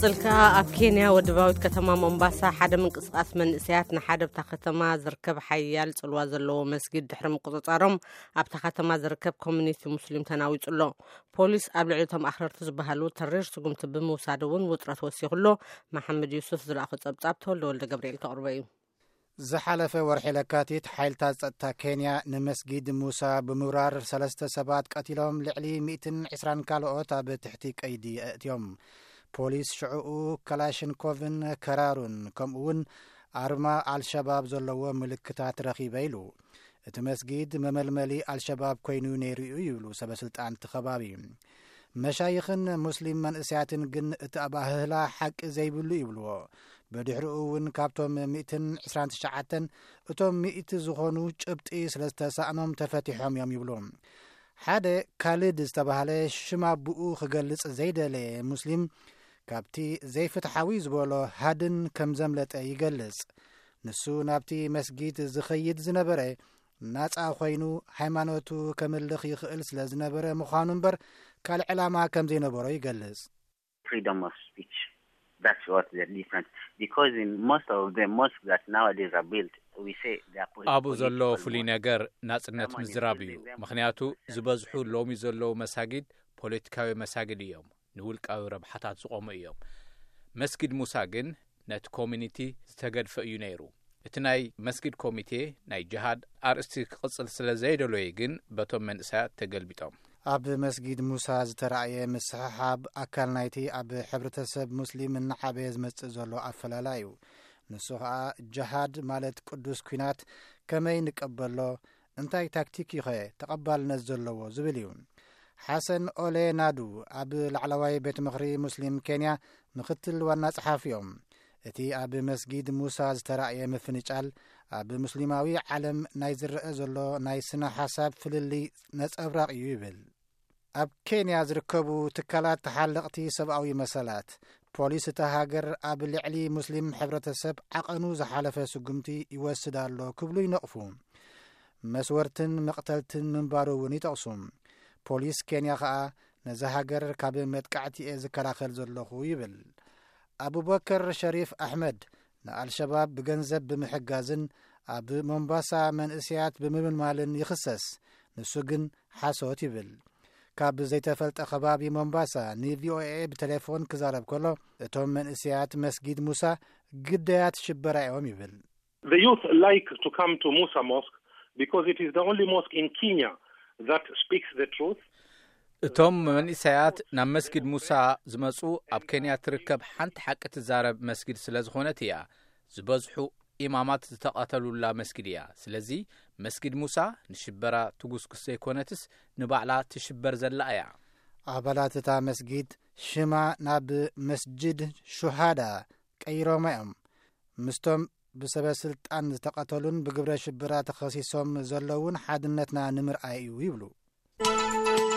نقصلك ኣብ ኬንያ ወድባዊት ከተማ ሞምባሳ ሓደ ምንቅስቃስ መንእሰያት ንሓደ ብታ ከተማ ዝርከብ ሓያል ጽልዋ ዘለዎ መስጊድ ድሕሪ ምቁጽጻሮም ኣብታ ከተማ ዝርከብ ኮሚኒቲ ሙስሊም ተናዊጹሎ ፖሊስ ኣብ ልዕሊቶም ኣኽረርቲ ዝበሃሉ ተሪር ስጉምቲ ብምውሳድ እውን ውጥረት ወሲኹሎ መሐመድ ዩሱፍ ዝለኣኹ ጸብጻብ ተወልደ ወልደ ገብርኤል ተቕርበ እዩ ዝሓለፈ ወርሒ ለካቲት ሓይልታት ጸጥታ ኬንያ ንመስጊድ ሙሳ ብምውራር 3 ሰባት ቀቲሎም ልዕሊ 120 ካልኦት ኣብ ትሕቲ ቀይዲ ኣእትዮም ፖሊስ ሽዑኡ ካላሽንኮቭን ከራሩን ከምኡውን ኣርማ አልሸባብ ዘለዎ ምልክታት ረኺበ ኢሉ እቲ መስጊድ መመልመሊ አልሸባብ ኮይኑ ነይሩ ይብሉ ሰበስልጣን ተኸባቢ መሻይኽን ሙስሊም መንእስያትን ግን እቲ ኣባህላ ሓቂ ዘይብሉ ይብልዎ በድሕሪኡ እውን ካብቶም 129 እቶም 100 ዝኾኑ ጭብጢ ስለዝተሳእኖም ተፈቲሖም እዮም ይብሎም ሓደ ካልድ ዝተባህለ ሽማብኡ ክገልጽ ዘይደለየ ሙስሊም ካብቲ ዘይፍትሓዊ ዝበሎ ሃድን ከም ዘምለጠ ይገልጽ ንሱ ናብቲ መስጊድ ዝኸይድ ዝነበረ ናጻ ኮይኑ ሃይማኖቱ ከምልኽ ይኽእል ስለ ዝነበረ ምዃኑ እምበር ካልእ ዕላማ ከም ዘይነበሮ ይገልጽ freedom of speech that's what the difference because in most of the mosques that nowadays are built we say they are አቡ ዘሎ ፍሉይ ነገር ናጽነት ምዝራብ እዩ ምክንያቱ ዝበዝሑ ሎሚ ዘለዉ መሳጊድ ፖለቲካዊ መሳጊድ እዮም ንውልቃዊ ረብሓታት ዝቆሙ እዮም መስጊድ ሙሳ ግን ነቲ ኮሚኒቲ ዝተገድፈ እዩ ነይሩ እቲ ናይ መስጊድ ኮሚቴ ናይ ጅሃድ ኣርእስቲ ክቕጽል ስለ ዘይደለየ ግን በቶም መንእሰያት ተገልቢጦም ኣብ መስጊድ ሙሳ ዝተረእየ ምስሕሓብ ኣካል ናይቲ ኣብ ሕብረተሰብ ሙስሊም እናዓበየ ዝመጽእ ዘሎ ኣፈላላይ እዩ ንሱ ኸዓ ጅሃድ ማለት ቅዱስ ኩናት ከመይ ንቀበሎ እንታይ ታክቲክ ይኸ ተቐባልነት ዘለዎ ዝብል እዩ ሓሰን ኦሌ ናዱ ኣብ ላዕለዋይ ቤት ምኽሪ ሙስሊም ኬንያ ምክትል ዋና ጸሓፊ እዮም እቲ ኣብ መስጊድ ሙሳ ዝተረእየ ምፍንጫል ኣብ ሙስሊማዊ ዓለም ናይ ዝረአ ዘሎ ናይ ስነ ሓሳብ ፍልሊ ነጸብራቕ እዩ ይብል ኣብ ኬንያ ዝርከቡ ትካላት ተሓለቕቲ ሰብኣዊ መሰላት ፖሊስ እታ ሃገር ኣብ ልዕሊ ሙስሊም ሕብረተሰብ ዓቐኑ ዝሓለፈ ስጉምቲ ይወስድ ኣሎ ክብሉ ይነቕፉ መስወርትን መቕተልትን ምንባሩ እውን ይጠቕሱ ፖሊስ ኬንያ ኸዓ ነዚ ሃገር ካብ መጥቃዕቲ እየ ዝከላኸል ዘለኹ ይብል አቡበከር ሸሪፍ አሕመድ ንአልሸባብ ብገንዘብ ብምሕጋዝን ኣብ ሞምባሳ መንእስያት ብምምልማልን ይኽሰስ ንሱ ግን ሓሶት ይብል ካብ ዘይተፈልጠ ከባቢ ሞምባሳ ንቪኦኤ ብቴሌፎን ክዛረብ ከሎ እቶም መንእስያት መስጊድ ሙሳ ግዳያት ሽበራ እዮም ይብል The youth like to come to Musa Mosque because it is the only mosque in Kenya that speaks the truth እቶም መንእሰያት ናብ መስጊድ ሙሳ ዝመጹ ኣብ ኬንያ ትርከብ ሓንቲ ሓቂ ትዛረብ መስጊድ ስለ ዝኾነት እያ ዝበዝሑ ኢማማት ዝተቐተሉላ መስጊድ እያ ስለዚ መስጊድ ሙሳ ንሽበራ ትጉስኩስ ዘይኮነትስ ንባዕላ ትሽበር ዘላ እያ ኣባላት እታ መስጊድ ሽማ ናብ መስጅድ ሹሃዳ ቀይሮማ እዮም ምስቶም ብሰበ ስልጣን ዝተቐተሉን ብግብረ ሽበራ ተኸሲሶም ዘለውን ሓድነትና ንምርኣይ እዩ ይብሉ